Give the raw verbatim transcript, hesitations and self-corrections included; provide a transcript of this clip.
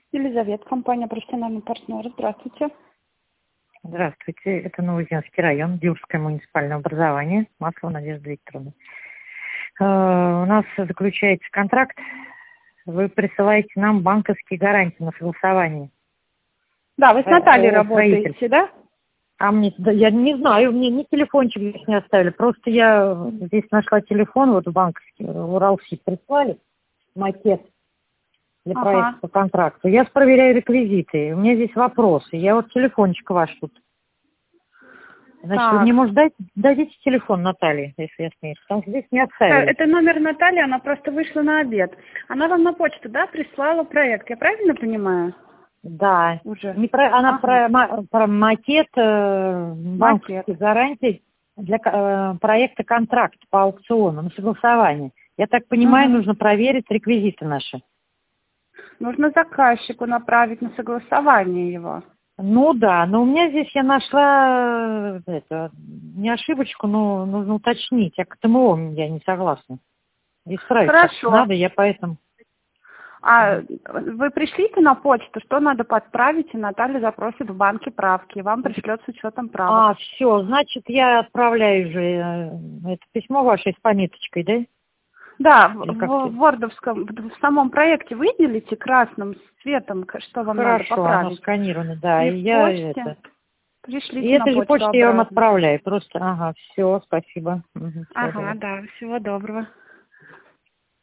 Елизавета, компания «Профессиональный партнер». Здравствуйте. Здравствуйте, это Новоузенский район, Дюрское муниципальное образование, Маслова Надежда Викторовна. Э, у нас заключается контракт, вы присылаете нам банковские гарантии на согласование. Да, вы с Натальей О, работаете, да? А мне, да, я не знаю, мне ни телефончик здесь не оставили, просто я здесь нашла телефон, вот в банковский, Уралсиб прислали, макет для Ага. проекта по контракту. Я проверяю реквизиты, у меня здесь вопросы, я вот телефончик ваш тут. Значит, Так. вы мне, может, дать, дадите телефон Натальи, если я смею, потому что здесь не оставили. Это номер Натальи, она просто вышла на обед. Она вам на почту, да, прислала проект, я правильно понимаю? Да. Уже. Не про, она Ага. про, ма- про макет э, банковских Макет. гарантий для э, проекта контракт по аукциону на согласование. Я так понимаю, Мгм. нужно проверить реквизиты наши. Нужно заказчику направить на согласование его. Ну да, но у меня здесь я нашла э, это, не ошибочку, но нужно уточнить. А к ТМО я не согласна. Исправить как Хорошо. надо, я поэтому... А вы пришлите на почту, что надо подправить, и Наталья запросит в банке правки. Вам пришлет с учетом правок. А, все, значит, я отправляю же э, это письмо ваше с пометочкой, да? Да, в, Или как в вордовском, в, в самом проекте выделите красным цветом, к- что вам надо Хорошо, оно поправить. сканировано, да. И И в я почте это. И пришлите на эту же почту почту я вам обратно. отправляю. Просто, ага, все, спасибо. Мгм, всего Ага, доброго. да, всего доброго.